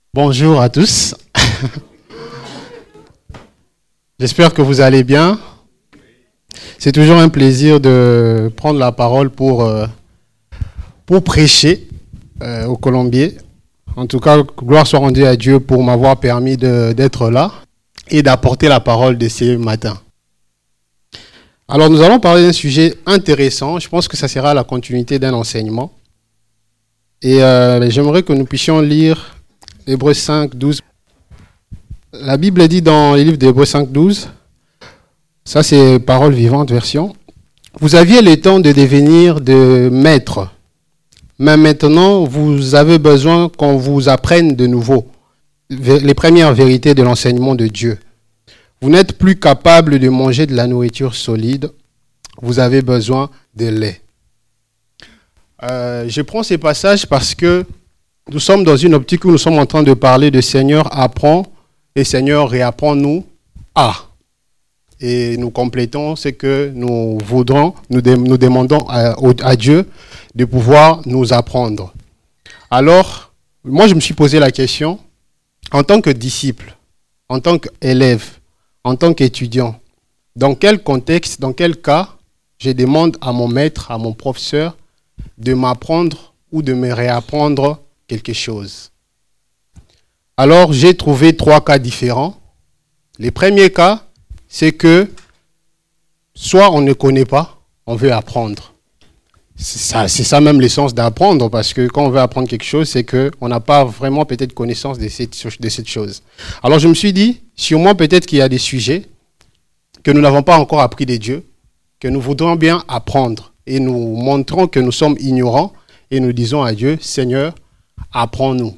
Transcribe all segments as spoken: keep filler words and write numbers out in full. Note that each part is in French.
Bonjour à tous. J'espère que vous allez bien. C'est toujours un plaisir de prendre la parole pour, euh, pour prêcher euh, au Colombier. En tout cas, gloire soit rendue à Dieu pour m'avoir permis de, d'être là et d'apporter la parole de ce matin. Alors, nous allons parler d'un sujet intéressant. Je pense que ça sera la continuité d'un enseignement. Et euh, j'aimerais que nous puissions lire Hébreux cinq, douze. La Bible dit dans les livres d'Hébreux cinq, douze, ça c'est Parole vivante version, vous aviez le temps de devenir de maîtres, mais maintenant vous avez besoin qu'on vous apprenne de nouveau les premières vérités de l'enseignement de Dieu. Vous n'êtes plus capable de manger de la nourriture solide, vous avez besoin de lait. Euh, je prends ces passages parce que nous sommes dans une optique où nous sommes en train de parler de Seigneur apprend et Seigneur réapprend-nous à. Et nous complétons ce que nous voudrons, nous, de, nous demandons à, à Dieu de pouvoir nous apprendre. Alors, moi je me suis posé la question, en tant que disciple, en tant qu'élève, en tant qu'étudiant, dans quel contexte, dans quel cas, je demande à mon maître, à mon professeur, de m'apprendre ou de me réapprendre quelque chose. Alors, j'ai trouvé trois cas différents. Les premiers cas, c'est que soit on ne connaît pas, on veut apprendre. C'est ça, c'est ça même l'essence d'apprendre, parce que quand on veut apprendre quelque chose, c'est qu'on n'a pas vraiment peut-être connaissance de cette, de cette chose. Alors, je me suis dit, sûrement peut-être qu'il y a des sujets que nous n'avons pas encore appris de Dieu, que nous voudrions bien apprendre, et nous montrons que nous sommes ignorants, et nous disons à Dieu, Seigneur, apprends-nous.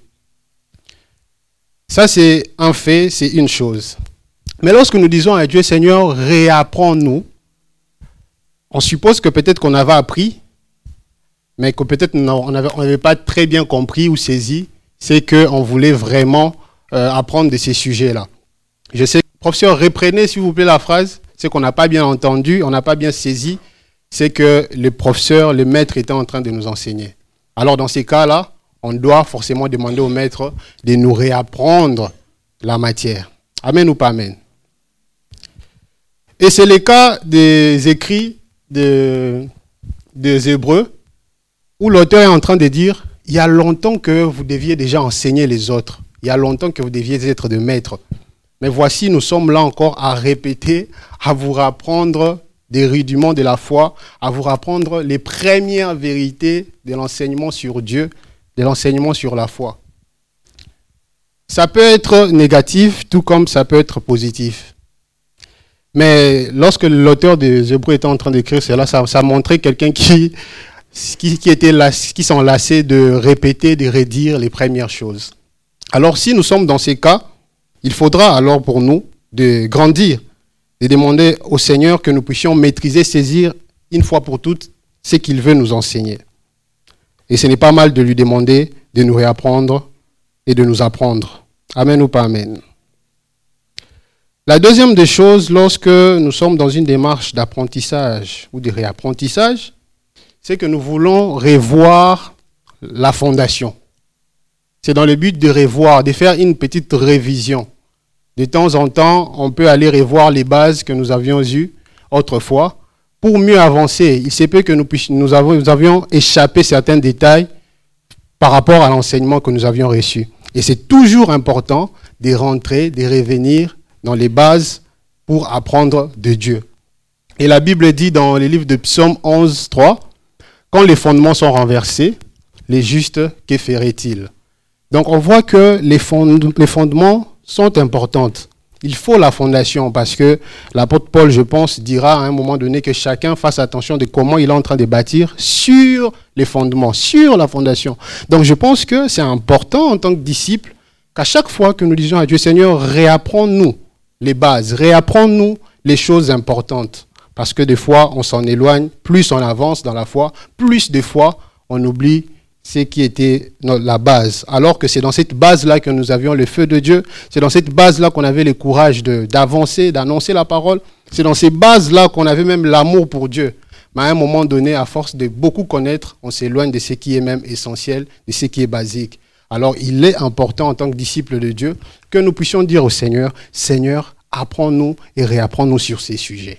Ça, c'est un fait, c'est une chose. Mais lorsque nous disons à Dieu, Seigneur, réapprends-nous, on suppose que peut-être qu'on avait appris, mais que peut-être on n'avait pas très bien compris ou saisi, c'est qu'on voulait vraiment euh, apprendre de ces sujets-là. Je sais, professeur, reprenez s'il vous plaît la phrase, c'est qu'on n'a pas bien entendu, on n'a pas bien saisi, c'est que le professeur, le maître était en train de nous enseigner. Alors dans ces cas-là, on doit forcément demander au maître de nous réapprendre la matière. Amen ou pas amen? Et c'est le cas des écrits de, des Hébreux, où l'auteur est en train de dire, il y a longtemps que vous deviez déjà enseigner les autres. Il y a longtemps que vous deviez être de maître. Mais voici, nous sommes là encore à répéter, à vous rapprendre des rudiments de la foi, à vous rapprendre les premières vérités de l'enseignement sur Dieu, de l'enseignement sur la foi. Ça peut être négatif, tout comme ça peut être positif. Mais lorsque l'auteur des Hébreux était en train d'écrire cela, ça, ça montrait quelqu'un qui, qui, qui, était las, qui s'en lassait de répéter, de redire les premières choses. Alors si nous sommes dans ces cas, il faudra alors pour nous de grandir, de demander au Seigneur que nous puissions maîtriser, saisir une fois pour toutes ce qu'il veut nous enseigner. Et ce n'est pas mal de lui demander de nous réapprendre et de nous apprendre. Amen ou pas amen. La deuxième des choses, lorsque nous sommes dans une démarche d'apprentissage ou de réapprentissage, c'est que nous voulons revoir la fondation. C'est dans le but de revoir, de faire une petite révision. De temps en temps, on peut aller revoir les bases que nous avions eues autrefois pour mieux avancer. Il se peut que nous, puissions, nous, avons, nous avions échappé certains détails par rapport à l'enseignement que nous avions reçu. Et c'est toujours important de rentrer, de revenir dans les bases pour apprendre de Dieu. Et la Bible dit dans les livres de Psaume onze, trois, quand les fondements sont renversés, les justes, que feraient-ils? Donc on voit que les, fond- les fondements sont importantes. Il faut la fondation parce que l'apôtre Paul, je pense, dira à un moment donné que chacun fasse attention de comment il est en train de bâtir sur les fondements, sur la fondation. Donc je pense que c'est important en tant que disciple qu'à chaque fois que nous disons à Dieu, Seigneur, réapprends-nous les bases, réapprends-nous les choses importantes. Parce que des fois, on s'en éloigne, plus on avance dans la foi, plus des fois, on oublie ce qui était la base. Alors que c'est dans cette base-là que nous avions le feu de Dieu, c'est dans cette base-là qu'on avait le courage de, d'avancer, d'annoncer la parole, c'est dans ces bases-là qu'on avait même l'amour pour Dieu. Mais à un moment donné, à force de beaucoup connaître, on s'éloigne de ce qui est même essentiel, de ce qui est basique. Alors il est important en tant que disciple de Dieu que nous puissions dire au Seigneur, Seigneur, apprends-nous et réapprends-nous sur ces sujets.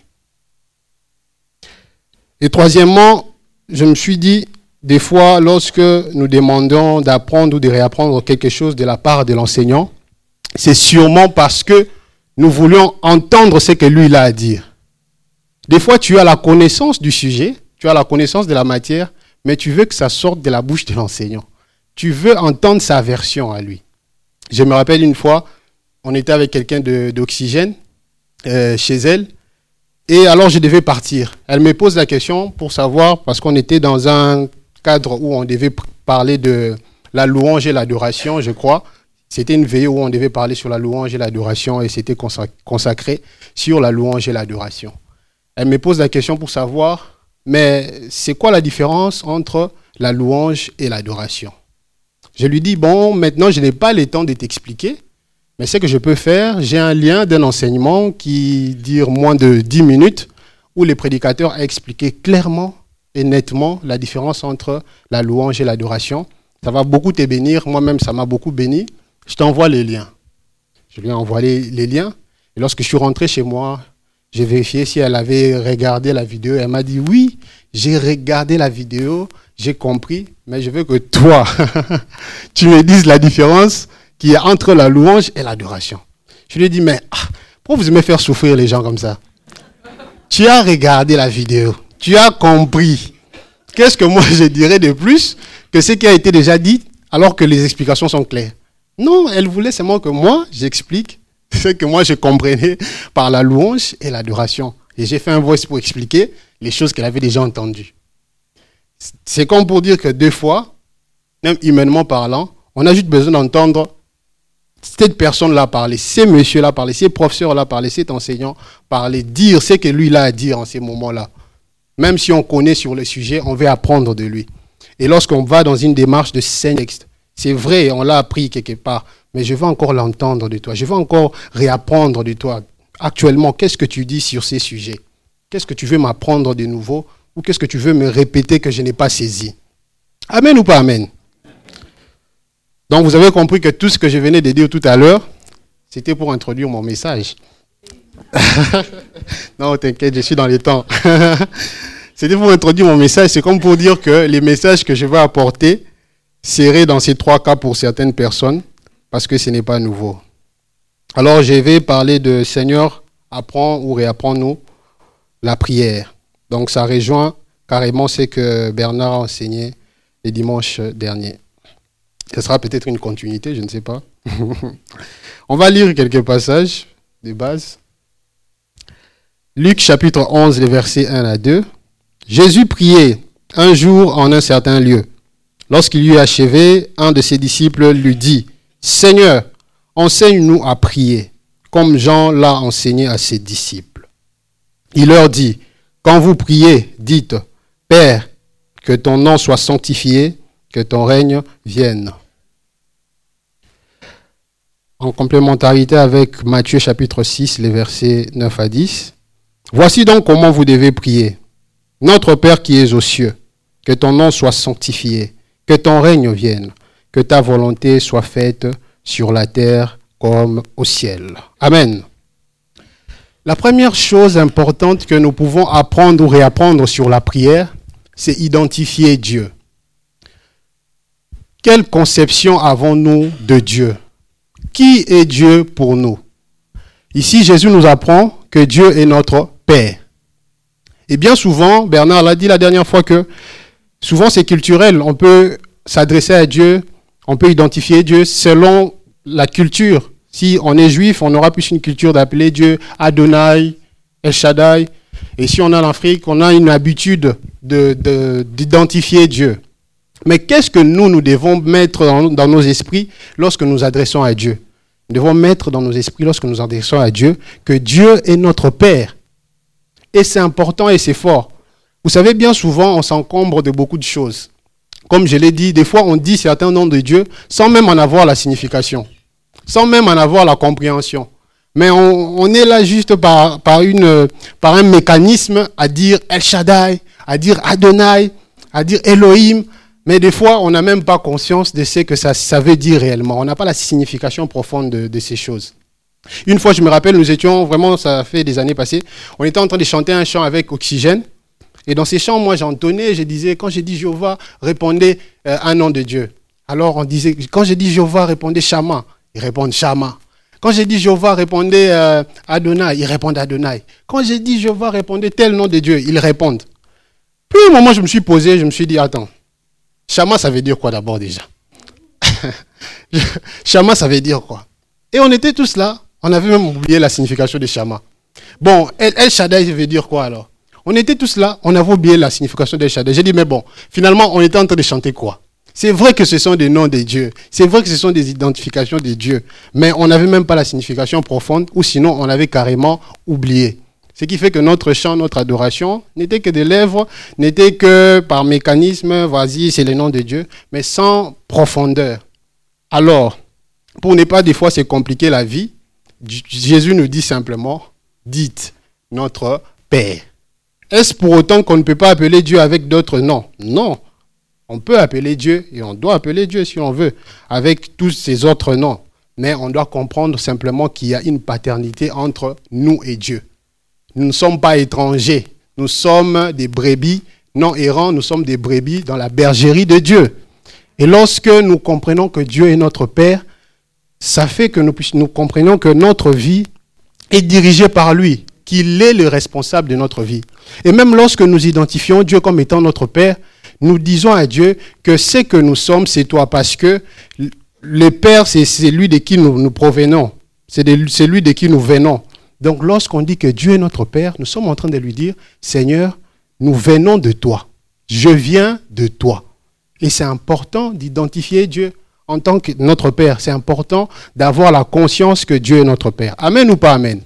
Et troisièmement, je me suis dit, des fois, lorsque nous demandons d'apprendre ou de réapprendre quelque chose de la part de l'enseignant, c'est sûrement parce que nous voulions entendre ce que lui il a à dire. Des fois, tu as la connaissance du sujet, tu as la connaissance de la matière, mais tu veux que ça sorte de la bouche de l'enseignant. Tu veux entendre sa version à lui. Je me rappelle une fois, on était avec quelqu'un de, d'Oxygène euh, chez elle, et alors je devais partir. Elle me pose la question pour savoir, parce qu'on était dans un cadre où on devait parler de la louange et l'adoration, je crois. C'était une veillée où on devait parler sur la louange et l'adoration, et c'était consacré sur la louange et l'adoration. Elle me pose la question pour savoir, mais c'est quoi la différence entre la louange et l'adoration? Je lui dis, bon, maintenant je n'ai pas le temps de t'expliquer, mais ce que je peux faire, j'ai un lien d'un enseignement qui dure moins de dix minutes, où le prédicateur a expliqué clairement et nettement la différence entre la louange et l'adoration. Ça va beaucoup te bénir, moi-même ça m'a beaucoup béni. Je t'envoie les liens. Je lui ai envoyé les liens, et lorsque je suis rentré chez moi, j'ai vérifié si elle avait regardé la vidéo. Elle m'a dit, oui, j'ai regardé la vidéo, j'ai compris, mais je veux que toi, tu me dises la différence qu'il y a entre la louange et l'adoration. Je lui ai dit, mais ah, pourquoi vous aimez faire souffrir les gens comme ça? Tu as regardé la vidéo, tu as compris. Qu'est-ce que moi je dirais de plus que ce qui a été déjà dit alors que les explications sont claires? Non, elle voulait seulement que moi, j'explique ce que moi je comprenais par la louange et l'adoration. Et j'ai fait un voice pour expliquer les choses qu'elle avait déjà entendues. C'est comme pour dire que deux fois, même humainement parlant, on a juste besoin d'entendre cette personne-là parler, ces messieurs-là parler, ces professeurs-là parler, cet enseignant parler, dire ce que lui a à dire en ces moments-là. Même si on connaît sur le sujet, on veut apprendre de lui. Et lorsqu'on va dans une démarche de saint texte, c'est vrai, on l'a appris quelque part, mais je veux encore l'entendre de toi. Je veux encore réapprendre de toi. Actuellement, qu'est-ce que tu dis sur ces sujets? Qu'est-ce que tu veux m'apprendre de nouveau? Ou qu'est-ce que tu veux me répéter que je n'ai pas saisi? Amen ou pas amen? Donc, vous avez compris que tout ce que je venais de dire tout à l'heure, c'était pour introduire mon message. Non, t'inquiète, je suis dans les temps. C'était pour introduire mon message. C'est comme pour dire que les messages que je vais apporter seraient dans ces trois cas pour certaines personnes, parce que ce n'est pas nouveau. Alors, je vais parler de Seigneur, apprends ou réapprends-nous la prière. Donc, ça rejoint carrément ce que Bernard a enseigné les dimanches derniers. Ce sera peut-être une continuité, je ne sais pas. On va lire quelques passages de base. Luc chapitre onze, les versets un à deux. Jésus priait un jour en un certain lieu. Lorsqu'il eut achevé, un de ses disciples lui dit, « Seigneur, enseigne-nous à prier, comme Jean l'a enseigné à ses disciples. » Il leur dit, « Quand vous priez, dites, « Père, que ton nom soit sanctifié, que ton règne vienne. » En complémentarité avec Matthieu chapitre six, les versets neuf à dix. « Voici donc comment vous devez prier. Notre Père qui es aux cieux, que ton nom soit sanctifié, que ton règne vienne, que ta volonté soit faite sur la terre comme au ciel. » Amen. La première chose importante que nous pouvons apprendre ou réapprendre sur la prière, c'est identifier Dieu. Quelle conception avons-nous de Dieu? Qui est Dieu pour nous? Ici, Jésus nous apprend que Dieu est notre Père. Et bien souvent, Bernard l'a dit la dernière fois que souvent c'est culturel. On peut s'adresser à Dieu, on peut identifier Dieu selon la culture. Si on est juif, on aura plus une culture d'appeler Dieu Adonai, El Shaddai. Et si on est en Afrique, on a une habitude de, de, d'identifier Dieu. Mais qu'est-ce que nous, nous devons mettre dans, dans nos esprits lorsque nous nous adressons à Dieu? Nous devons mettre dans nos esprits lorsque nous nous adressons à Dieu que Dieu est notre Père. Et c'est important et c'est fort. Vous savez, bien souvent, on s'encombre de beaucoup de choses. Comme je l'ai dit, des fois, on dit certains noms de Dieu sans même en avoir la signification, sans même en avoir la compréhension. Mais on, on est là juste par, par, une, par un mécanisme à dire El Shaddai, à dire Adonai, à dire Elohim, Mais des fois, on n'a même pas conscience de ce que ça, ça veut dire réellement. On n'a pas la signification profonde de, de ces choses. Une fois, je me rappelle, nous étions, vraiment, ça fait des années passées, on était en train de chanter un chant avec Oxygène. Et dans ces chants, moi, j'entonnais, je disais, quand j'ai dit Jéhovah, répondez euh, un nom de Dieu. Alors, on disait, quand j'ai dit Jéhovah, répondez Shama. Ils répondent Shama. Quand j'ai dit Jéhovah, répondez euh, Adonai. Ils répondent Adonai. Quand j'ai dit Jéhovah, répondez tel nom de Dieu. Ils répondent. Puis, à un moment, je me suis posé, je me suis dit, attends, Shama, ça veut dire quoi d'abord déjà? Shama, ça veut dire quoi? Et on était tous là. On avait même oublié la signification de Shama. Bon, El, El Shaddai veut dire quoi alors? On était tous là, on avait oublié la signification d'El Shaddai. J'ai dit, mais bon, finalement, on était en train de chanter quoi? C'est vrai que ce sont des noms de Dieu. C'est vrai que ce sont des identifications de Dieu. Mais on n'avait même pas la signification profonde, ou sinon, on avait carrément oublié. Ce qui fait que notre chant, notre adoration, n'était que des lèvres, n'était que par mécanisme, vas-y, c'est le nom de Dieu, mais sans profondeur. Alors, pour ne pas des fois se compliquer la vie, Jésus nous dit simplement, dites notre Père. Est-ce pour autant qu'on ne peut pas appeler Dieu avec d'autres noms? Non. On peut appeler Dieu et on doit appeler Dieu si on veut, avec tous ces autres noms. Mais on doit comprendre simplement qu'il y a une paternité entre nous et Dieu. Nous ne sommes pas étrangers. Nous sommes des brebis non errants. Nous sommes des brebis dans la bergerie de Dieu. Et lorsque nous comprenons que Dieu est notre Père, ça fait que nous, nous comprenons que notre vie est dirigée par lui, qu'il est le responsable de notre vie. Et même lorsque nous identifions Dieu comme étant notre Père, nous disons à Dieu que ce que nous sommes, c'est toi, parce que le Père, c'est celui de qui nous, nous provenons, c'est de, celui de qui nous venons. Donc lorsqu'on dit que Dieu est notre Père, nous sommes en train de lui dire, Seigneur, nous venons de toi, je viens de toi. Et c'est important d'identifier Dieu en tant que notre Père. C'est important d'avoir la conscience que Dieu est notre Père. Amen ou pas amen?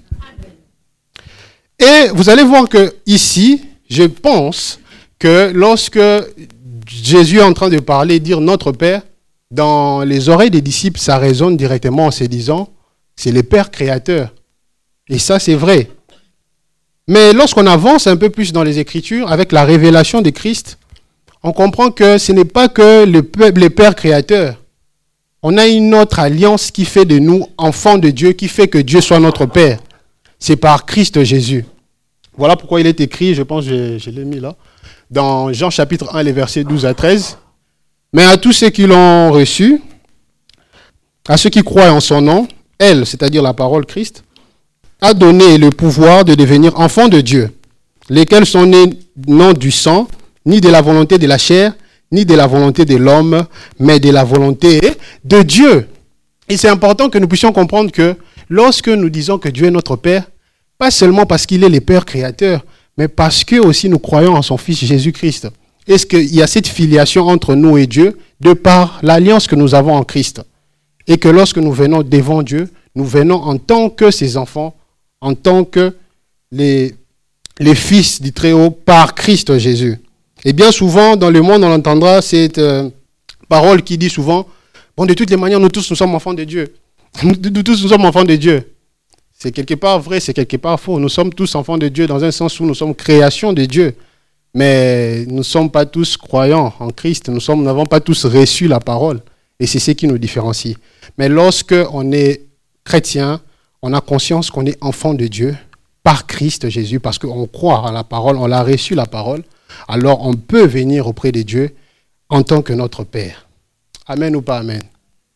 Et vous allez voir que ici, je pense que lorsque Jésus est en train de parler, dire notre Père, dans les oreilles des disciples, ça résonne directement en se disant, c'est le Père créateur. Et ça, c'est vrai. Mais lorsqu'on avance un peu plus dans les Écritures, avec la révélation de Christ, on comprend que ce n'est pas que le, le Père créateur. On a une autre alliance qui fait de nous enfants de Dieu, qui fait que Dieu soit notre Père. C'est par Christ Jésus. Voilà pourquoi il est écrit, je pense que je, je l'ai mis là, dans Jean chapitre un, les versets douze à treize. Mais à tous ceux qui l'ont reçu, à ceux qui croient en son nom, elle, c'est-à-dire la parole Christ, a donné le pouvoir de devenir enfants de Dieu, lesquels sont nés non du sang, ni de la volonté de la chair, ni de la volonté de l'homme, mais de la volonté de Dieu. Et c'est important que nous puissions comprendre que lorsque nous disons que Dieu est notre Père, pas seulement parce qu'il est le Père créateur, mais parce que aussi nous croyons en son Fils Jésus-Christ. Est-ce qu'il y a cette filiation entre nous et Dieu de par l'alliance que nous avons en Christ? Et que lorsque nous venons devant Dieu, nous venons en tant que ses enfants, en tant que les, les fils du Très-Haut par Christ Jésus. Et bien souvent, dans le monde, on entendra cette euh, parole qui dit souvent, bon, de toutes les manières, nous tous, nous sommes enfants de Dieu. Nous, nous tous, nous sommes enfants de Dieu. C'est quelque part vrai, c'est quelque part faux. Nous sommes tous enfants de Dieu dans un sens où nous sommes création de Dieu. Mais nous ne sommes pas tous croyants en Christ. Nous sommes, nous n'avons pas tous reçu la parole. Et c'est ce qui nous différencie. Mais lorsque on est chrétien, on a conscience qu'on est enfant de Dieu par Christ Jésus, parce qu'on croit à la parole, on a reçu la parole. Alors on peut venir auprès de Dieu en tant que notre Père. Amen ou pas amen?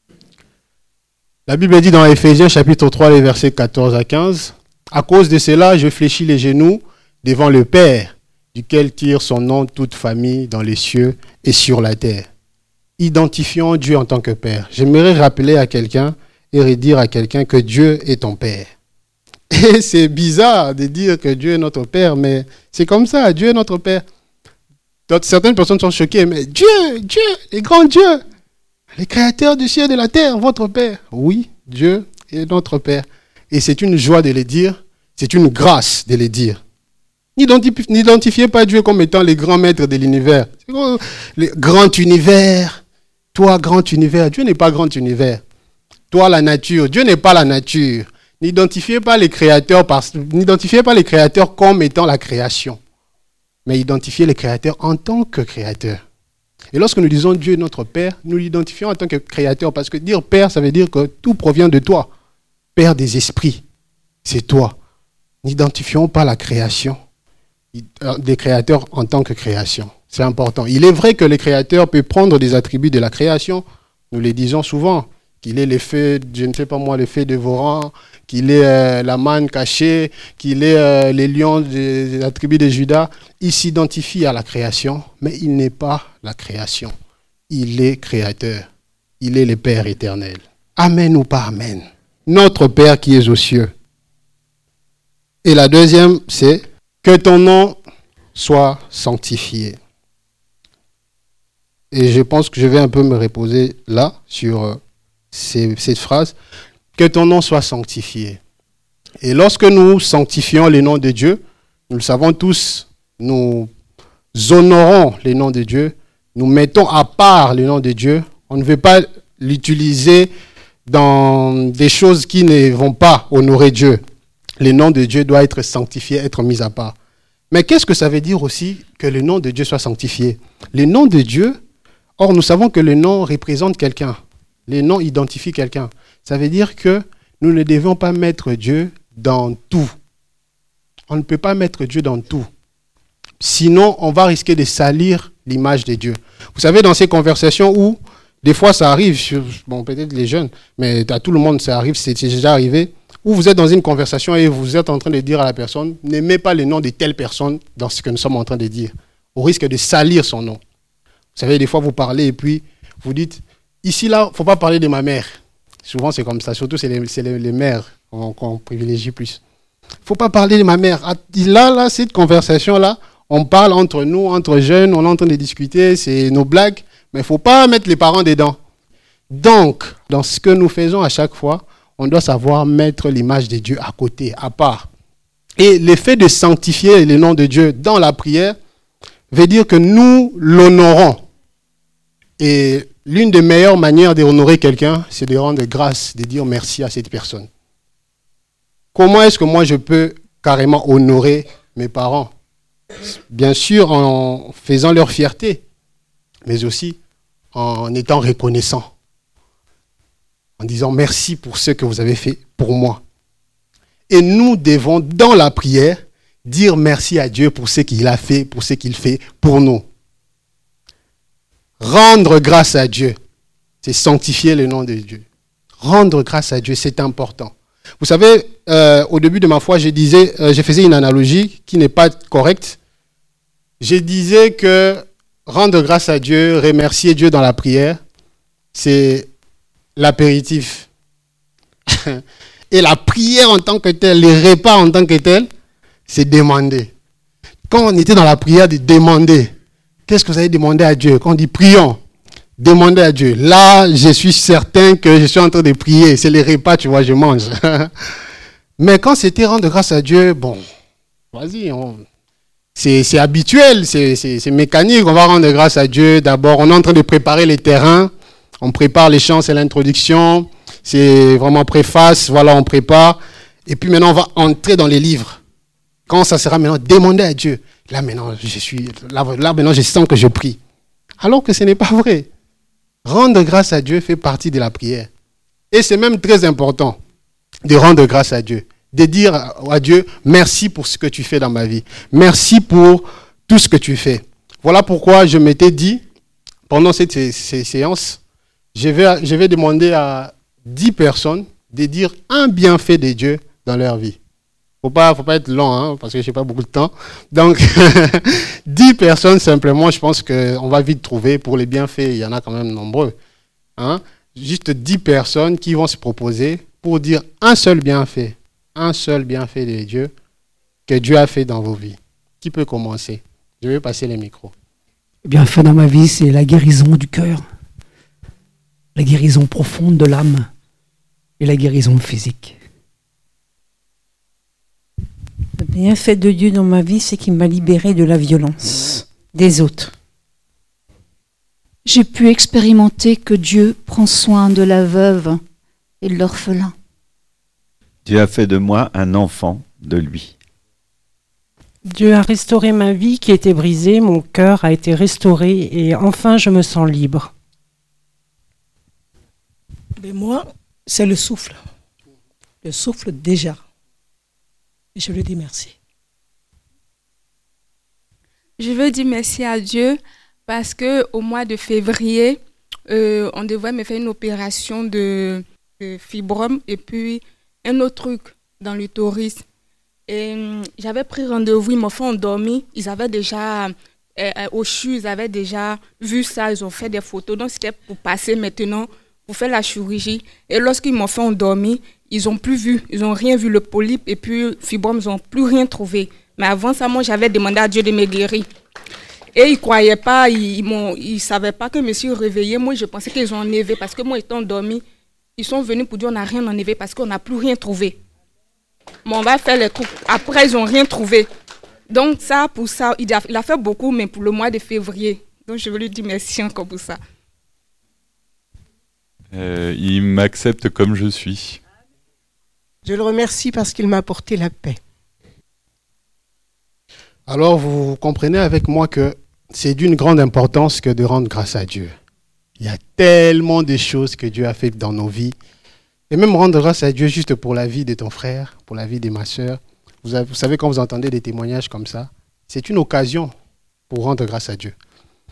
La Bible dit dans Éphésiens chapitre trois, les versets quatorze à quinze, « À cause de cela, je fléchis les genoux devant le Père, duquel tire son nom toute famille dans les cieux et sur la terre. » Identifions Dieu en tant que Père. J'aimerais rappeler à quelqu'un et redire à quelqu'un que Dieu est ton Père. Et c'est bizarre de dire que Dieu est notre Père, mais c'est comme ça, Dieu est notre Père. Certaines personnes sont choquées, mais Dieu, Dieu, les grands dieux, les créateurs du ciel et de la terre, votre Père. Oui, Dieu est notre Père. Et c'est une joie de le dire, c'est une grâce de le dire. N'identifiez pas Dieu comme étant le grand maître de l'univers. Le grand univers, toi grand univers, Dieu n'est pas grand univers. Toi la nature, Dieu n'est pas la nature. N'identifiez pas les créateurs par... n'identifiez pas les créateurs comme étant la création, mais identifiez les créateurs en tant que créateurs. Et lorsque nous disons Dieu est notre Père, nous l'identifions en tant que créateur, parce que dire Père, ça veut dire que tout provient de toi. Père des esprits, c'est toi. N'identifions pas la création des créateurs en tant que création. C'est important. Il est vrai que le créateur peut prendre des attributs de la création, nous les disons souvent, qu'il est l'effet, je ne sais pas moi, l'effet dévorant, qu'il est euh, la manne cachée, qu'il est euh, les lions des, des attributs de Judas. Il s'identifie à la création, mais il n'est pas la création. Il est créateur. Il est le Père éternel. Amen ou pas amen. Notre Père qui est aux cieux. Et la deuxième, c'est que ton nom soit sanctifié. Et je pense que je vais un peu me reposer là, sur euh, ces, cette phrase. Que ton nom soit sanctifié. Et lorsque nous sanctifions le nom de Dieu, nous le savons tous, nous honorons le nom de Dieu, nous mettons à part le nom de Dieu. On ne veut pas l'utiliser dans des choses qui ne vont pas honorer Dieu. Le nom de Dieu doit être sanctifié, être mis à part. Mais qu'est-ce que ça veut dire aussi que le nom de Dieu soit sanctifié? Le nom de Dieu, or nous savons que le nom représente quelqu'un. Le nom identifie quelqu'un. Ça veut dire que nous ne devons pas mettre Dieu dans tout. On ne peut pas mettre Dieu dans tout. Sinon, on va risquer de salir l'image de Dieu. Vous savez, dans ces conversations où, des fois ça arrive, bon peut-être les jeunes, mais à tout le monde ça arrive, c'est déjà arrivé, où vous êtes dans une conversation et vous êtes en train de dire à la personne, n'aimez pas le nom de telle personne dans ce que nous sommes en train de dire, au risque de salir son nom. Vous savez, des fois vous parlez et puis vous dites, ici là, il ne faut pas parler de ma mère. Souvent c'est comme ça, surtout c'est les, c'est les, les mères qu'on, qu'on privilégie plus. Il ne faut pas parler de ma mère. Là, là, cette conversation-là, on parle entre nous, entre jeunes, on est en train de discuter, c'est nos blagues, mais il ne faut pas mettre les parents dedans. Donc, dans ce que nous faisons à chaque fois, on doit savoir mettre l'image de Dieu à côté, à part. Et l'effet de sanctifier le nom de Dieu dans la prière veut dire que nous l'honorons. Et l'une des meilleures manières d'honorer quelqu'un, c'est de rendre grâce, de dire merci à cette personne. Comment est-ce que moi je peux carrément honorer mes parents? Bien sûr en faisant leur fierté, mais aussi en étant reconnaissant. En disant merci pour ce que vous avez fait pour moi. Et nous devons, dans la prière, dire merci à Dieu pour ce qu'il a fait, pour ce qu'il fait pour nous. Rendre grâce à Dieu, c'est sanctifier le nom de Dieu. Rendre grâce à Dieu, c'est important. Vous savez, euh, au début de ma foi, je disais, euh, je faisais une analogie qui n'est pas correcte. Je disais que rendre grâce à Dieu, remercier Dieu dans la prière, c'est l'apéritif. Et la prière en tant que telle, les repas en tant que tel, c'est demander. Quand on était dans la prière de demander, qu'est-ce que vous avez demandé à Dieu? Quand on dit prions, demandez à Dieu. Là, je suis certain que je suis en train de prier. C'est les repas, tu vois, je mange. Mais quand c'était rendre grâce à Dieu, bon, vas-y, on... c'est, c'est habituel, c'est, c'est, c'est mécanique. On va rendre grâce à Dieu. D'abord, on est en train de préparer les terrains. On prépare les chants, c'est l'introduction. C'est vraiment préface, voilà, on prépare. Et puis maintenant, on va entrer dans les livres. Quand ça sera maintenant, demander à Dieu. Là maintenant, je suis, là, là maintenant, je sens que je prie. Alors que ce n'est pas vrai. Rendre grâce à Dieu fait partie de la prière. Et c'est même très important de rendre grâce à Dieu. De dire à Dieu, merci pour ce que tu fais dans ma vie. Merci pour tout ce que tu fais. Voilà pourquoi je m'étais dit, pendant cette ces, ces séances, je vais, je vais demander à dix personnes de dire un bienfait de Dieu dans leur vie. Faut pas, faut pas être long, hein, parce que je n'ai pas beaucoup de temps. Donc, dix personnes simplement, je pense qu'on va vite trouver. Pour les bienfaits, il y en a quand même nombreux. Hein. Juste dix personnes qui vont se proposer pour dire un seul bienfait, un seul bienfait de Dieu que Dieu a fait dans vos vies. Qui peut commencer? Je vais passer les micros. Le bienfait dans ma vie, c'est la guérison du cœur, la guérison profonde de l'âme et la guérison physique. Le bienfait de Dieu dans ma vie, c'est qu'il m'a libéré de la violence des autres. J'ai pu expérimenter que Dieu prend soin de la veuve et de l'orphelin. Dieu a fait de moi un enfant de lui. Dieu a restauré ma vie qui était brisée, mon cœur a été restauré et enfin je me sens libre. Mais moi, c'est le souffle. Le souffle déjà. Et je lui dis merci. Je veux dire merci à Dieu parce qu'au mois de février, euh, on devrait me faire une opération de, de fibrome et puis un autre truc dans l'utérus. Et euh, j'avais pris rendez-vous, ils m'ont fait endormir. Ils avaient déjà, euh, au C H U, ils avaient déjà vu ça, ils ont fait des photos. Donc c'était pour passer maintenant, pour faire la chirurgie. Et lorsqu'ils m'ont fait endormir, ils n'ont plus vu, ils n'ont rien vu, le polype et puis le fibrome, ils n'ont plus rien trouvé. Mais avant ça, moi, j'avais demandé à Dieu de me guérir. Et ils ne croyaient pas, ils ne ils savaient pas que je me suis réveillée. Moi, je pensais qu'ils ont enlevé parce que moi, étant endormie, ils sont venus pour dire on n'a rien enlevé parce qu'on n'a plus rien trouvé. Mais on va faire les trucs. Après, ils n'ont rien trouvé. Donc, ça, pour ça, il a, il a fait beaucoup, mais pour le mois de février. Donc, je veux lui dire merci encore pour ça. Euh, il m'accepte comme je suis. Je le remercie parce qu'il m'a apporté la paix. Alors, vous comprenez avec moi que c'est d'une grande importance que de rendre grâce à Dieu. Il y a tellement de choses que Dieu a faites dans nos vies. Et même rendre grâce à Dieu juste pour la vie de ton frère, pour la vie de ma soeur. Vous, avez, vous savez, quand vous entendez des témoignages comme ça, c'est une occasion pour rendre grâce à Dieu.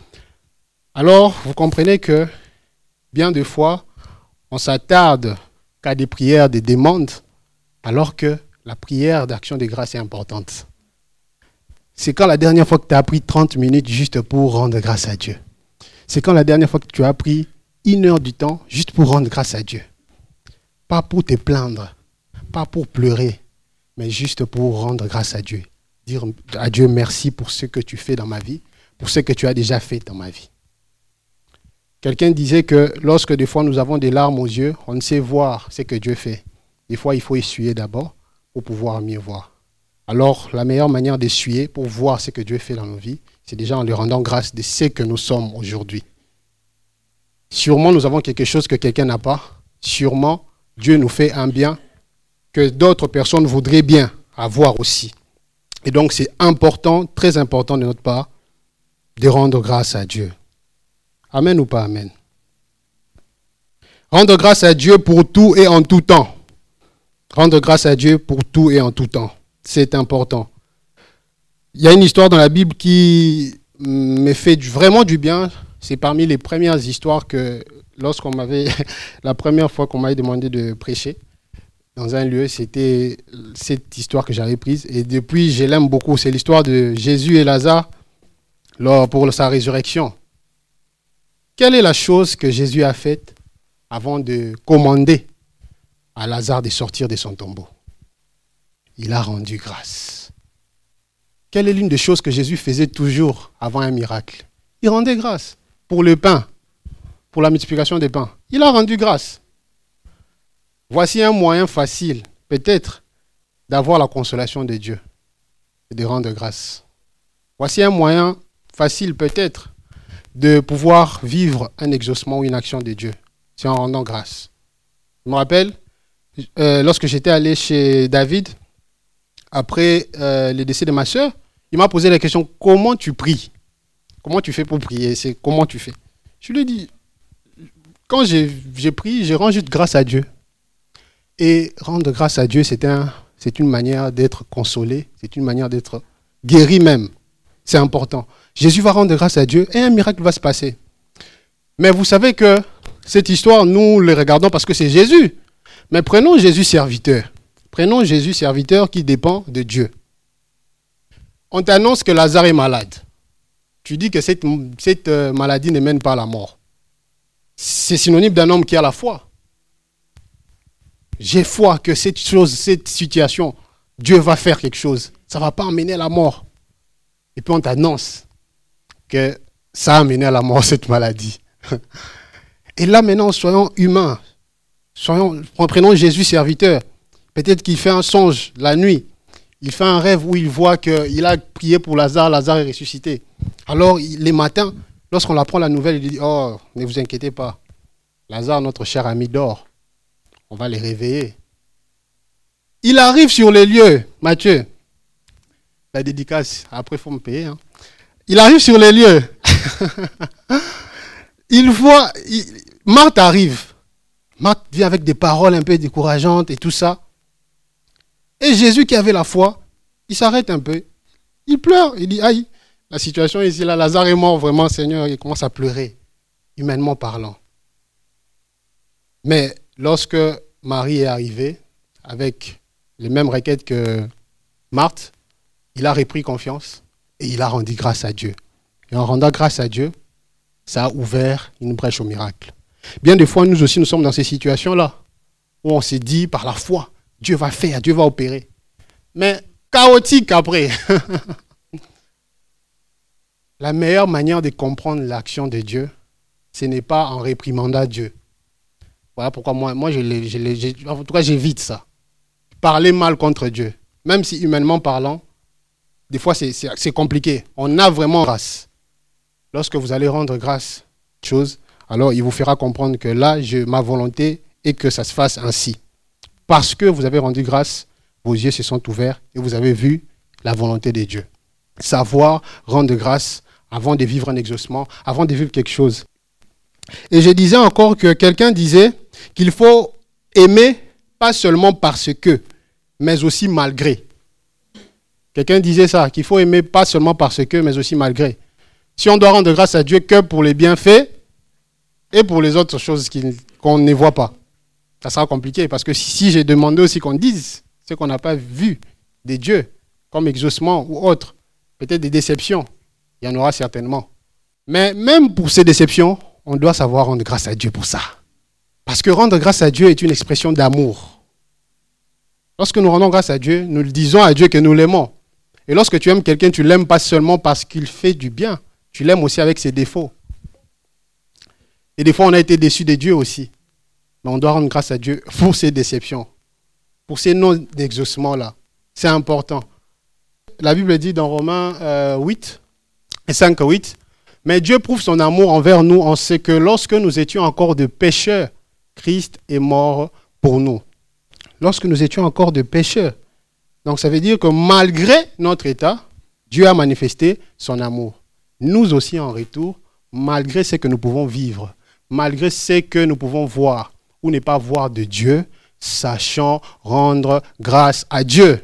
Alors, vous comprenez que bien des fois, on s'attarde qu'à des prières, des demandes, alors que la prière d'action de grâce est importante. C'est quand la dernière fois que tu as pris trente minutes juste pour rendre grâce à Dieu. C'est quand la dernière fois que tu as pris une heure du temps juste pour rendre grâce à Dieu. Pas pour te plaindre, pas pour pleurer, mais juste pour rendre grâce à Dieu. Dire à Dieu merci pour ce que tu fais dans ma vie, pour ce que tu as déjà fait dans ma vie. Quelqu'un disait que lorsque des fois nous avons des larmes aux yeux, on ne sait voir ce que Dieu fait. Des fois, il faut essuyer d'abord pour pouvoir mieux voir. Alors, la meilleure manière d'essuyer pour voir ce que Dieu fait dans nos vies, c'est déjà en lui rendant grâce de ce que nous sommes aujourd'hui. Sûrement, nous avons quelque chose que quelqu'un n'a pas. Sûrement, Dieu nous fait un bien que d'autres personnes voudraient bien avoir aussi. Et donc, c'est important, très important de notre part, de rendre grâce à Dieu. Amen ou pas amen? Rendre grâce à Dieu pour tout et en tout temps. Rendre grâce à Dieu pour tout et en tout temps. C'est important. Il y a une histoire dans la Bible qui me fait vraiment du bien. C'est parmi les premières histoires que, lorsqu'on m'avait, la première fois qu'on m'avait demandé de prêcher dans un lieu, c'était cette histoire que j'avais prise. Et depuis, je l'aime beaucoup. C'est l'histoire de Jésus et Lazare lors, pour sa résurrection. Quelle est la chose que Jésus a faite avant de commander à Lazare de sortir de son tombeau? Il a rendu grâce. Quelle est l'une des choses que Jésus faisait toujours avant un miracle? Il rendait grâce pour le pain, pour la multiplication des pains. Il a rendu grâce. Voici un moyen facile, peut-être, d'avoir la consolation de Dieu et de rendre grâce. Voici un moyen facile, peut-être, de pouvoir vivre un exaucement ou une action de Dieu. C'est en rendant grâce. Je me rappelle, euh, lorsque j'étais allé chez David, après euh, le décès de ma soeur, il m'a posé la question, comment tu pries? Comment tu fais pour prier? C'est comment tu fais? Je lui ai dit, quand j'ai, j'ai prié, je rends juste grâce à Dieu. Et rendre grâce à Dieu, c'est, un, c'est une manière d'être consolé, c'est une manière d'être guéri même. C'est important. Jésus va rendre grâce à Dieu et un miracle va se passer. Mais vous savez que cette histoire, nous le regardons parce que c'est Jésus. Mais prenons Jésus serviteur. Prenons Jésus serviteur qui dépend de Dieu. On t'annonce que Lazare est malade. Tu dis que cette, cette maladie ne mène pas à la mort. C'est synonyme d'un homme qui a la foi. J'ai foi que cette chose, cette situation, Dieu va faire quelque chose. Ça ne va pas amener à la mort. Et puis on t'annonce que ça a amené à la mort cette maladie. Et là maintenant, soyons humains. Soyons, prenons Jésus serviteur. Peut-être qu'il fait un songe la nuit. Il fait un rêve où il voit qu'il a prié pour Lazare, Lazare est ressuscité. Alors, les matins, lorsqu'on apprend la nouvelle, il dit, oh, ne vous inquiétez pas. Lazare, notre cher ami, dort. On va les réveiller. Il arrive sur les lieux, Matthieu. La dédicace, après il faut me payer. Hein. Il arrive sur les lieux. Il voit, il, Marthe arrive. Marthe vient avec des paroles un peu décourageantes et tout ça. Et Jésus qui avait la foi, il s'arrête un peu. Il pleure, il dit, aïe, la situation ici, là, Lazare est mort, vraiment, Seigneur, il commence à pleurer, humainement parlant. Mais lorsque Marie est arrivée, avec les mêmes requêtes que Marthe, il a repris confiance et il a rendu grâce à Dieu. Et en rendant grâce à Dieu, ça a ouvert une brèche au miracle. Bien des fois, nous aussi, nous sommes dans ces situations-là, où on s'est dit, par la foi, Dieu va faire, Dieu va opérer. Mais chaotique après. La meilleure manière de comprendre l'action de Dieu, ce n'est pas en réprimandant Dieu. Voilà pourquoi moi, moi je l'ai, je l'ai, je, en tout cas, j'évite ça. Parler mal contre Dieu. Même si humainement parlant, des fois c'est, c'est, c'est compliqué. On a vraiment grâce. Lorsque vous allez rendre grâce à chose, alors il vous fera comprendre que là, je, ma volonté est que ça se fasse ainsi. Parce que vous avez rendu grâce, vos yeux se sont ouverts et vous avez vu la volonté de Dieu. Savoir rendre grâce avant de vivre un exaucement, avant de vivre quelque chose. Et je disais encore que quelqu'un disait qu'il faut aimer pas seulement parce que, mais aussi malgré. Quelqu'un disait ça, qu'il faut aimer pas seulement parce que, mais aussi malgré. Si on doit rendre grâce à Dieu que pour les bienfaits et pour les autres choses qu'on ne voit pas, ça sera compliqué. Parce que si j'ai demandé aussi qu'on dise ce qu'on n'a pas vu de Dieu, comme exaucement ou autre, peut-être des déceptions, il y en aura certainement. Mais même pour ces déceptions, on doit savoir rendre grâce à Dieu pour ça. Parce que rendre grâce à Dieu est une expression d'amour. Lorsque nous rendons grâce à Dieu, nous le disons à Dieu que nous l'aimons. Et lorsque tu aimes quelqu'un, tu ne l'aimes pas seulement parce qu'il fait du bien, tu l'aimes aussi avec ses défauts. Et des fois, on a été déçus de Dieu aussi. Mais on doit rendre grâce à Dieu pour ces déceptions, pour ces non-exaucements-là. C'est important. La Bible dit dans Romains euh, huit, cinq à huit, « Mais Dieu prouve son amour envers nous en ce que lorsque nous étions encore de pécheurs, Christ est mort pour nous. » Lorsque nous étions encore de pécheurs. Donc ça veut dire que malgré notre état, Dieu a manifesté son amour. Nous aussi en retour, malgré ce que nous pouvons vivre, malgré ce que nous pouvons voir ou ne pas voir de Dieu, sachant rendre grâce à Dieu.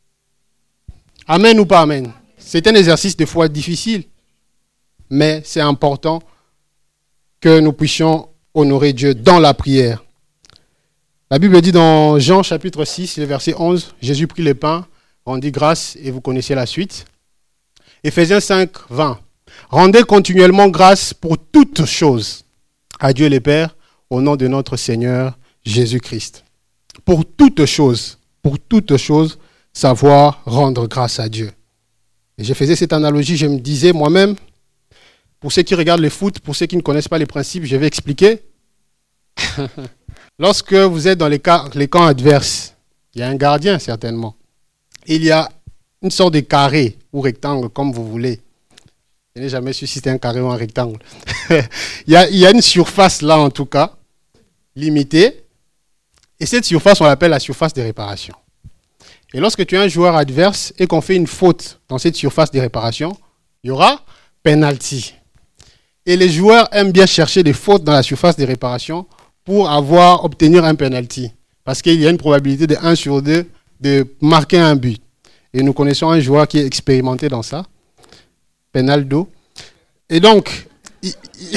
Amen ou pas amen? C'est un exercice de foi difficile, mais c'est important que nous puissions honorer Dieu dans la prière. La Bible dit dans Jean chapitre six, le verset onze, Jésus prit le pain, rendit grâce et vous connaissez la suite. Éphésiens cinq, vingt. Rendez continuellement grâce pour toutes choses à Dieu le Père au nom de notre Seigneur Jésus-Christ. Pour toutes choses, pour toutes choses, savoir rendre grâce à Dieu. Et je faisais cette analogie, je me disais moi-même, pour ceux qui regardent le foot, pour ceux qui ne connaissent pas les principes, je vais expliquer. Lorsque vous êtes dans les, cas, les camps adverses, il y a un gardien certainement. Il y a une sorte de carré ou rectangle, comme vous voulez. Je n'ai jamais su si c'était un carré ou un rectangle. il, y a, il y a une surface là, en tout cas, limitée. Et cette surface, on l'appelle la surface de réparation. Et lorsque tu es un joueur adverse et qu'on fait une faute dans cette surface de réparation, il y aura penalty. Et les joueurs aiment bien chercher des fautes dans la surface de réparation pour avoir, obtenir un penalty. Parce qu'il y a une probabilité de un sur deux de marquer un but. Et nous connaissons un joueur qui est expérimenté dans ça, Penaldo. Et donc, il, il,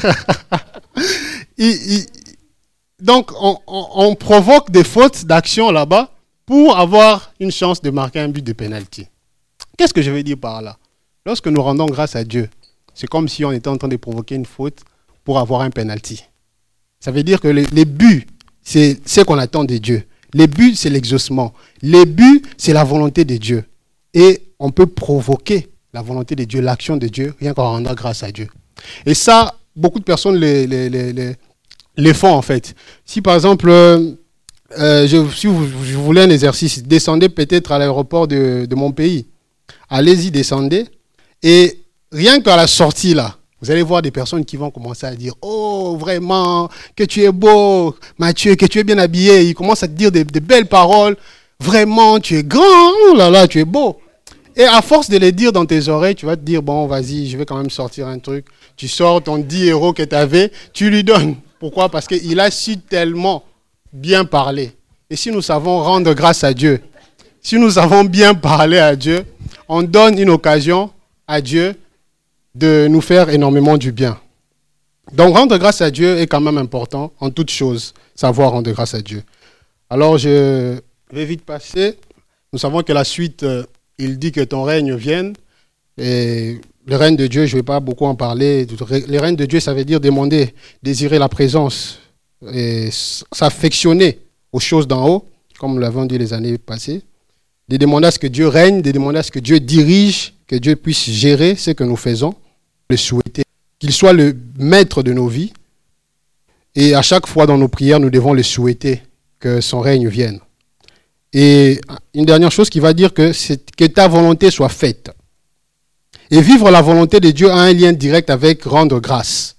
il, il, donc on, on, on provoque des fautes d'action là-bas pour avoir une chance de marquer un but de penalty. Qu'est-ce que je veux dire par là? Lorsque nous rendons grâce à Dieu, c'est comme si on était en train de provoquer une faute pour avoir un penalty. Ça veut dire que les, les buts, c'est ce qu'on attend de Dieu. Les buts, c'est l'exaucement. Les buts, c'est la volonté de Dieu. Et on peut provoquer la volonté de Dieu, l'action de Dieu, rien qu'en rendant grâce à Dieu. Et ça, beaucoup de personnes les, les, les, les, les font en fait. Si par exemple, euh, je, si vous, je voulais un exercice, descendez peut-être à l'aéroport de, de mon pays. Allez-y, descendez. Et rien qu'à la sortie là, vous allez voir des personnes qui vont commencer à dire « Oh, vraiment, que tu es beau, Mathieu, que tu es bien habillé. » Ils commencent à te dire des, des belles paroles. « Vraiment, tu es grand, oh là là, tu es beau. » Et à force de les dire dans tes oreilles, tu vas te dire, bon, vas-y, je vais quand même sortir un truc. Tu sors ton dix euros que tu avais, tu lui donnes. Pourquoi? Parce qu'il a su tellement bien parler. Et si nous savons rendre grâce à Dieu, si nous savons bien parler à Dieu, on donne une occasion à Dieu de nous faire énormément du bien. Donc rendre grâce à Dieu est quand même important en toute chose, savoir rendre grâce à Dieu. Alors je vais vite passer. Nous savons que la suite, euh, il dit que ton règne vienne. Et le règne de Dieu, je ne vais pas beaucoup en parler. Le règne de Dieu, ça veut dire demander, désirer la présence, et s'affectionner aux choses d'en haut, comme nous l'avons dit les années passées. De demander à ce que Dieu règne, de demander à ce que Dieu dirige, que Dieu puisse gérer ce que nous faisons, le souhaiter, qu'il soit le maître de nos vies. Et à chaque fois dans nos prières, nous devons le souhaiter, que son règne vienne. Et une dernière chose qui va dire que c'est que ta volonté soit faite. Et vivre la volonté de Dieu a un lien direct avec rendre grâce.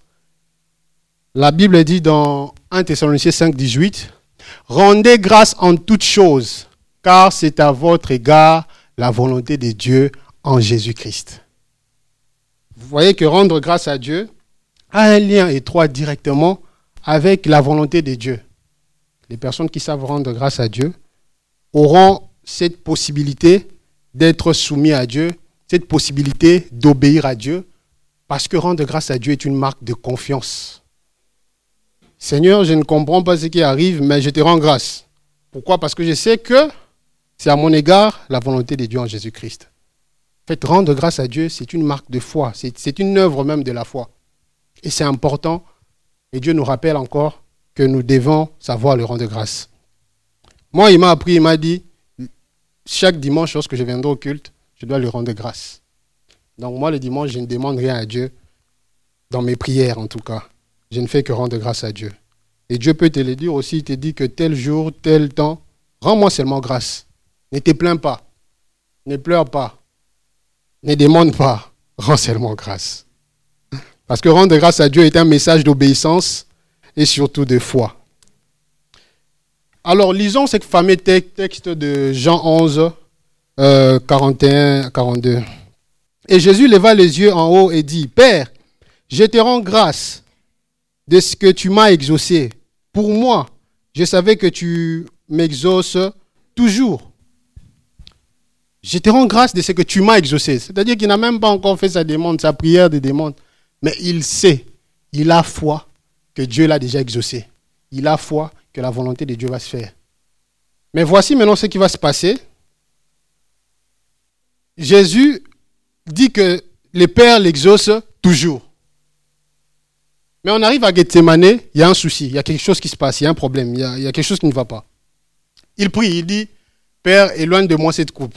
La Bible dit dans premier Thessaloniciens cinq, dix-huit, « Rendez grâce en toutes choses, car c'est à votre égard la volonté de Dieu en Jésus-Christ. » Vous voyez que rendre grâce à Dieu a un lien étroit directement avec la volonté de Dieu. Les personnes qui savent rendre grâce à Dieu auront cette possibilité d'être soumis à Dieu, cette possibilité d'obéir à Dieu, parce que rendre grâce à Dieu est une marque de confiance. Seigneur, je ne comprends pas ce qui arrive, mais je te rends grâce. Pourquoi? Parce que je sais que c'est à mon égard la volonté de Dieu en Jésus-Christ. En fait, rendre grâce à Dieu, c'est une marque de foi, c'est, c'est une œuvre même de la foi. Et c'est important, et Dieu nous rappelle encore que nous devons savoir le rendre grâce. Moi, il m'a appris, il m'a dit, chaque dimanche, lorsque je viendrai au culte, je dois lui rendre grâce. Donc moi, le dimanche, je ne demande rien à Dieu, dans mes prières en tout cas. Je ne fais que rendre grâce à Dieu. Et Dieu peut te le dire aussi, il te dit que tel jour, tel temps, rends-moi seulement grâce. Ne te plains pas, ne pleure pas, ne demande pas, rends seulement grâce. Parce que rendre grâce à Dieu est un message d'obéissance et surtout de foi. Alors, lisons ce fameux texte de Jean onze, euh, quarante et un à quarante-deux. Et Jésus leva les yeux en haut et dit, « Père, je te rends grâce de ce que tu m'as exaucé. Pour moi, je savais que tu m'exauces toujours. Je te rends grâce de ce que tu m'as exaucé. » C'est-à-dire qu'il n'a même pas encore fait sa demande, sa prière de demande. Mais il sait, il a foi que Dieu l'a déjà exaucé. Il a foi que la volonté de Dieu va se faire. Mais voici maintenant ce qui va se passer. Jésus dit que le Père l'exauce toujours. Mais on arrive à Gethsemane, il y a un souci, il y a quelque chose qui se passe, il y a un problème, il y a, il y a quelque chose qui ne va pas. Il prie, il dit, « Père, éloigne de moi cette coupe. »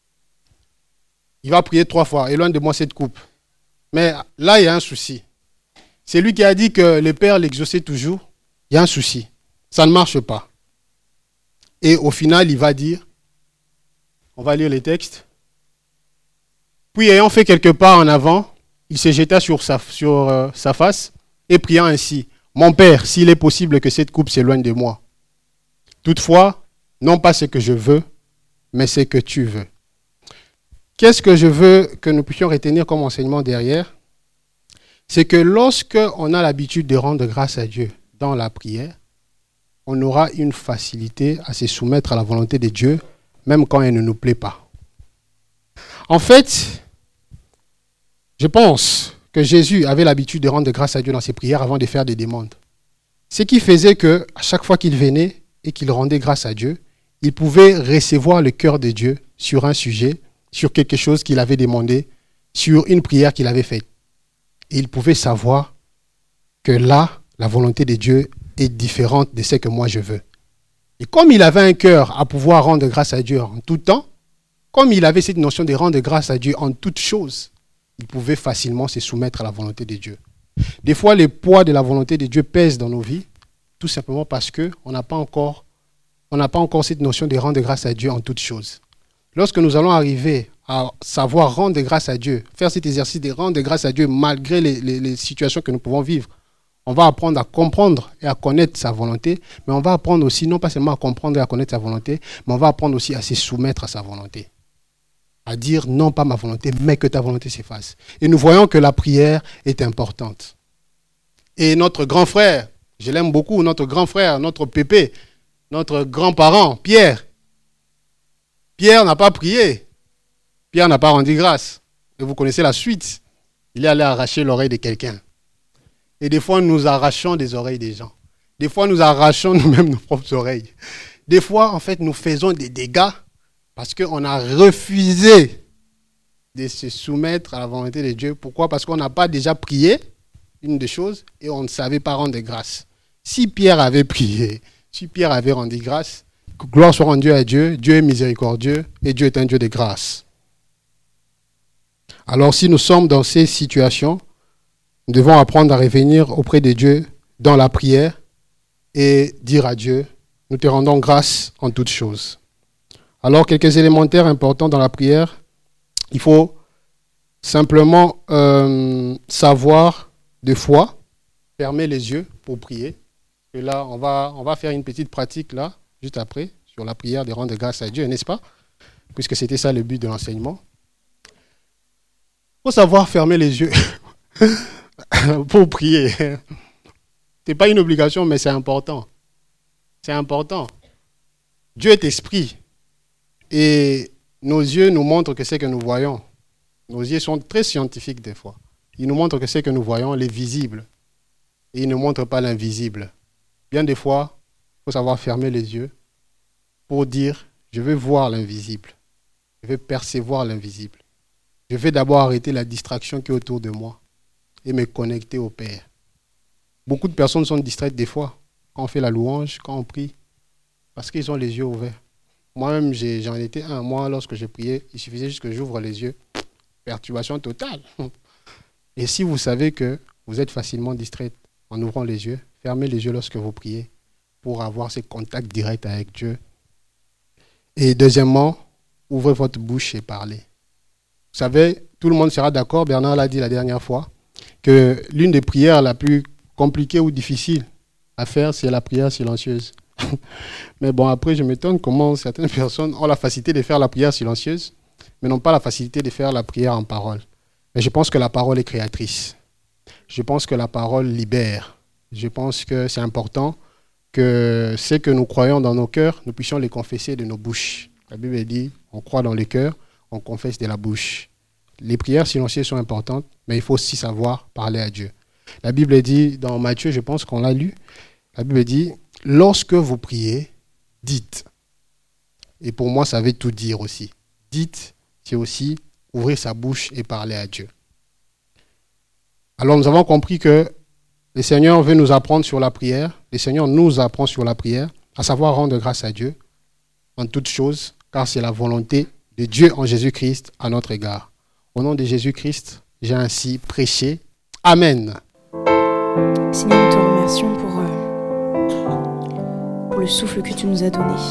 Il va prier trois fois, « Éloigne de moi cette coupe. » Mais là, il y a un souci. C'est lui qui a dit que le Père l'exauçait toujours. Il y a un souci. Ça ne marche pas. Et au final, il va dire, on va lire les textes. Puis, ayant fait quelques pas en avant, il se jeta sur sa, sur, euh, sa face et priant ainsi, « Mon Père, s'il est possible que cette coupe s'éloigne de moi. Toutefois, non pas ce que je veux, mais ce que tu veux. » Qu'est-ce que je veux que nous puissions retenir comme enseignement derrière? C'est que lorsque on a l'habitude de rendre grâce à Dieu dans la prière, on aura une facilité à se soumettre à la volonté de Dieu, même quand elle ne nous plaît pas. En fait, je pense que Jésus avait l'habitude de rendre grâce à Dieu dans ses prières avant de faire des demandes. Ce qui faisait qu'à chaque fois qu'il venait et qu'il rendait grâce à Dieu, il pouvait recevoir le cœur de Dieu sur un sujet, sur quelque chose qu'il avait demandé, sur une prière qu'il avait faite. Et il pouvait savoir que là, la volonté de Dieu est différente de ce que moi je veux. Et comme il avait un cœur à pouvoir rendre grâce à Dieu en tout temps, comme il avait cette notion de rendre grâce à Dieu en toutes choses, il pouvait facilement se soumettre à la volonté de Dieu. Des fois, le poids de la volonté de Dieu pèse dans nos vies, tout simplement parce qu'on n'a pas encore, on n'a pas encore cette notion de rendre grâce à Dieu en toutes choses. Lorsque nous allons arriver à savoir rendre grâce à Dieu, faire cet exercice de rendre grâce à Dieu malgré les, les, les situations que nous pouvons vivre, on va apprendre à comprendre et à connaître sa volonté, mais on va apprendre aussi, non pas seulement à comprendre et à connaître sa volonté, mais on va apprendre aussi à se soumettre à sa volonté. à dire non pas ma volonté, mais que ta volonté s'efface. Et nous voyons que la prière est importante. Et notre grand frère, je l'aime beaucoup, notre grand frère, notre pépé, notre grand-parent, Pierre. Pierre n'a pas prié. Pierre n'a pas rendu grâce. Et vous connaissez la suite. Il est allé arracher l'oreille de quelqu'un. Et des fois, nous arrachons des oreilles des gens. Des fois, nous arrachons nous-mêmes nos propres oreilles. Des fois, en fait, nous faisons des dégâts parce qu'on a refusé de se soumettre à la volonté de Dieu. Pourquoi? Parce qu'on n'a pas déjà prié, une des choses, et on ne savait pas rendre grâce. Si Pierre avait prié, si Pierre avait rendu grâce, que gloire soit rendue à Dieu, Dieu est miséricordieux et Dieu est un Dieu de grâce. Alors si nous sommes dans ces situations, nous devons apprendre à revenir auprès de Dieu dans la prière et dire à Dieu, nous te rendons grâce en toutes choses. Alors quelques élémentaires importants dans la prière, il faut simplement euh, savoir de foi, fermer les yeux pour prier. Et là, on va, on va faire une petite pratique là, juste après, sur la prière de rendre grâce à Dieu, n'est-ce pas? Puisque c'était ça le but de l'enseignement. Il faut savoir fermer les yeux pour prier. Ce n'est pas une obligation, mais c'est important. C'est important. Dieu est esprit. Et nos yeux nous montrent que c'est que nous voyons. Nos yeux sont très scientifiques des fois. Ils nous montrent que c'est que nous voyons, les visibles. Et ils ne montrent pas l'invisible. Bien des fois, il faut savoir fermer les yeux pour dire, je veux voir l'invisible. Je veux percevoir l'invisible. Je vais d'abord arrêter la distraction qui est autour de moi et me connecter au Père. Beaucoup de personnes sont distraites des fois, quand on fait la louange, quand on prie, parce qu'ils ont les yeux ouverts. Moi-même, j'ai, j'en étais un. Moi, lorsque j'ai prié, il suffisait juste que j'ouvre les yeux. Perturbation totale. Et si vous savez que vous êtes facilement distraite en ouvrant les yeux, fermez les yeux lorsque vous priez pour avoir ce contact direct avec Dieu. Et deuxièmement, ouvrez votre bouche et parlez. Vous savez, tout le monde sera d'accord, Bernard l'a dit la dernière fois, que l'une des prières la plus compliquée ou difficile à faire, c'est la prière silencieuse. Mais bon, après, je m'étonne comment certaines personnes ont la facilité de faire la prière silencieuse, mais n'ont pas la facilité de faire la prière en parole. Mais je pense que la parole est créatrice. Je pense que la parole libère. Je pense que c'est important que ce que nous croyons dans nos cœurs, nous puissions les confesser de nos bouches. La Bible dit, on croit dans les cœurs, on confesse de la bouche. Les prières silencieuses sont importantes, mais il faut aussi savoir parler à Dieu. La Bible dit, dans Matthieu, je pense qu'on l'a lu, la Bible dit, lorsque vous priez, dites. Et pour moi, ça veut tout dire aussi. Dites, c'est aussi ouvrir sa bouche et parler à Dieu. Alors nous avons compris que le Seigneur veut nous apprendre sur la prière. Le Seigneur nous apprend sur la prière, à savoir rendre grâce à Dieu en toutes choses, car c'est la volonté de Dieu en Jésus-Christ à notre égard. Au nom de Jésus-Christ, j'ai ainsi prêché. Amen. Seigneur, nous te remercions pour, euh, pour le souffle que tu nous as donné.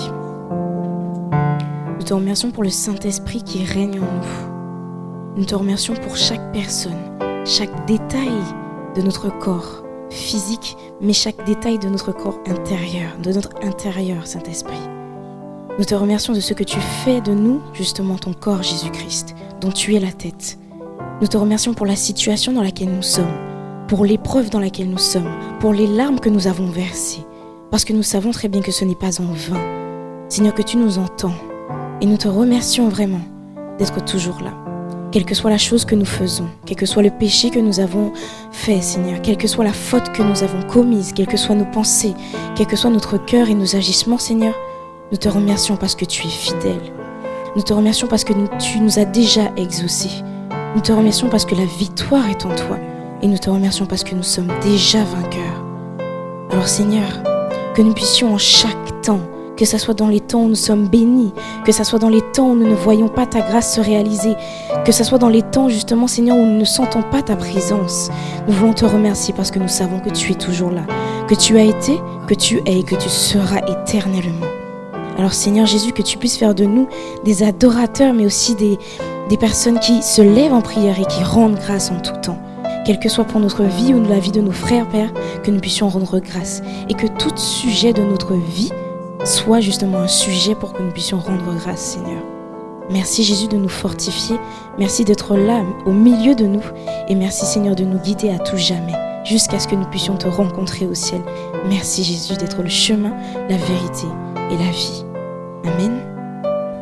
Nous te remercions pour le Saint-Esprit qui règne en nous. Nous te remercions pour chaque personne, chaque détail de notre corps physique, mais chaque détail de notre corps intérieur, de notre intérieur, Saint-Esprit. Nous te remercions de ce que tu fais de nous, justement ton corps Jésus-Christ, dont tu es la tête. Nous te remercions pour la situation dans laquelle nous sommes, pour l'épreuve dans laquelle nous sommes, pour les larmes que nous avons versées, parce que nous savons très bien que ce n'est pas en vain. Seigneur, que tu nous entends, et nous te remercions vraiment d'être toujours là. Quelle que soit la chose que nous faisons, quel que soit le péché que nous avons fait, Seigneur, quelle que soit la faute que nous avons commise, quelles que soient nos pensées, quel que soit notre cœur et nos agissements, Seigneur, nous te remercions parce que tu es fidèle. Nous te remercions parce que nous, tu nous as déjà exaucés. Nous te remercions parce que la victoire est en toi. Et nous te remercions parce que nous sommes déjà vainqueurs. Alors Seigneur, que nous puissions en chaque temps, que ce soit dans les temps où nous sommes bénis, que ce soit dans les temps où nous ne voyons pas ta grâce se réaliser, que ce soit dans les temps justement, Seigneur, où nous ne sentons pas ta présence. Nous voulons te remercier parce que nous savons que tu es toujours là, que tu as été, que tu es et que tu seras éternellement. Alors Seigneur Jésus, que tu puisses faire de nous des adorateurs, mais aussi des, des personnes qui se lèvent en prière et qui rendent grâce en tout temps. Quel que soit pour notre vie ou la vie de nos frères, Père, que nous puissions rendre grâce. Et que tout sujet de notre vie soit justement un sujet pour que nous puissions rendre grâce, Seigneur. Merci Jésus de nous fortifier. Merci d'être là au milieu de nous. Et merci Seigneur de nous guider à tout jamais, jusqu'à ce que nous puissions te rencontrer au ciel. Merci Jésus d'être le chemin, la vérité et la vie. Amen.